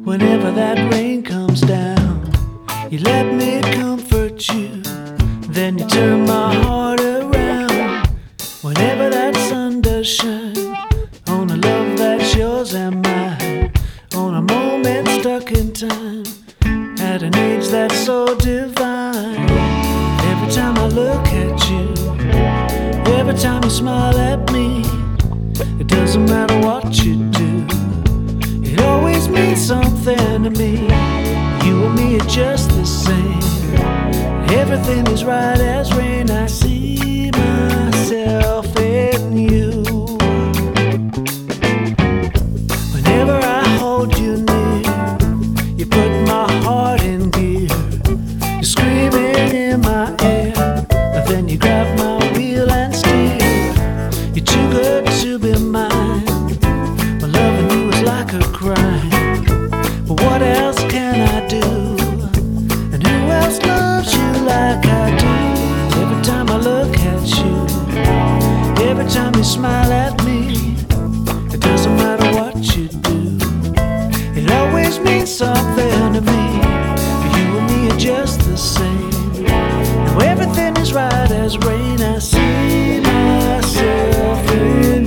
Whenever that rain comes down, you let me comfort you. Then you turn my heart around. Whenever that sun does shine on a love that's yours and mine, on a moment stuck in time, at an age that's so divine. Every time I look at you, every time you smile at me, it doesn't matter what you do, it always means something to me. You and me are just the same. Everything is right as rain. I see myself in you. Whenever I hold you near, you put my heart in gear. You're screaming in my ear, but then you grab my wheel and steer. You're too good to be mine. My loving you is like a crime. But what else can I do? And who else loves you like I do? Every time I look at you, every time you smile at me, it doesn't matter what you do, it always means something to me. You and me are just the same. Now everything is right as rain. I see myself in